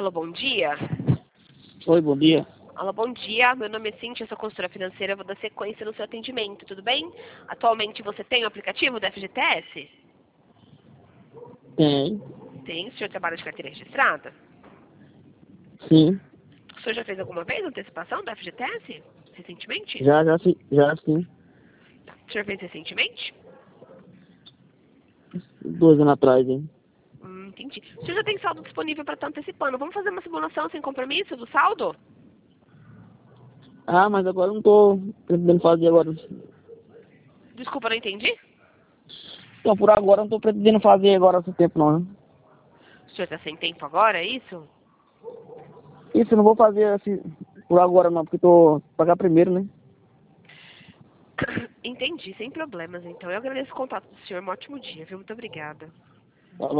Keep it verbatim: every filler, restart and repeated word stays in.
Alô, bom dia. Oi, bom dia. Alô, bom dia. Meu nome é Cíntia, sou consultora financeira. Eu vou dar sequência no seu atendimento, tudo bem? Atualmente você tem o aplicativo da F G T S? Tem. Tem. O senhor trabalha de carteira registrada? Sim. O senhor já fez alguma vez antecipação da F G T S? Recentemente? Já, já, sim. Já, sim. Tá. O senhor fez recentemente? Dois anos atrás, hein? Hum, entendi. O senhor já tem saldo disponível para estar antecipando. Vamos fazer uma simulação sem compromisso do saldo? Ah, mas agora eu não tô pretendendo fazer agora. Desculpa, não entendi. Então, por agora eu não tô pretendendo fazer agora esse tempo, não, né? O senhor está sem tempo agora, é isso? Isso eu não vou fazer assim por agora, não, porque eu tô pagar primeiro, né? Entendi, sem problemas. Então, eu agradeço o contato do senhor. Um ótimo dia, viu? Muito obrigada.